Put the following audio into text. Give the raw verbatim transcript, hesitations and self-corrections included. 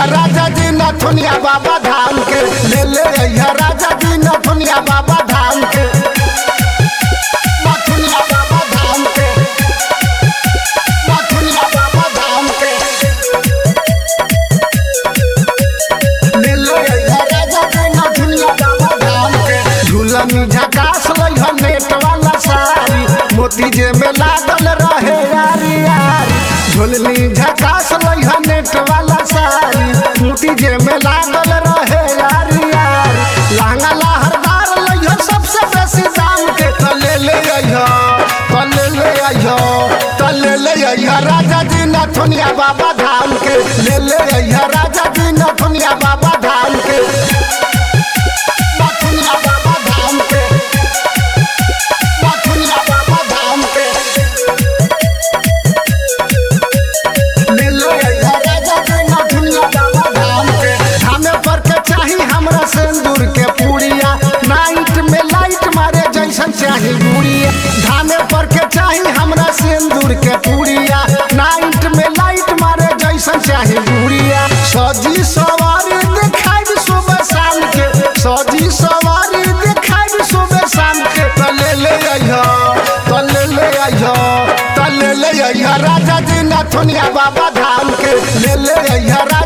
राजा जी नथुनिया बाबा धाम के, ले ले अइहा राजा जी नथुनिया बाबा धाम के, नथुनिया बाबा धाम के, नथुनिया बाबा धाम के, ले ले अइहा राजा जी नथुनिया बाबा धाम के। झूलनी झकास लइहा नेट वाला साड़ी, मोती जे में लागल रहे यारी यारी। झूलनी झकास लइहा नेट वाला साड़ी, मोती जे में लागल रहे यारी यारी। लहंगा लहरदार लइहा सबसे बेसी दाम के, तले ले अइहा तले ले अइहा तले ले अइहा राजा जी नथुनिया बाबा धाम के, ले ले अइहा राजा जी नथुनिया बाबा धाम के, नथुनिया बाबा धाम के, नथुनिया बाबा धाम के, ले ले अइहा राजा जी नथुनिया बाबा धाम के। धामे पर के चाही हमरा सिंदूर के पूड़िया, नाइट में लाइट मारे जैसन चाही गुड़िया। धामे पर के चाही हमरा सिंदूर के पूड़िया, नाइट में लाइट मारे जैसन चाही गुड़िया। सजी सवारी दिखाई सुबह शाम के, सजी सवारी दिखाई सुबह शाम के। तले ले अइहा तले ले अइहा तले ले अइहा राजा जी नथुनिया बाबा धाम के, ले ले अइहा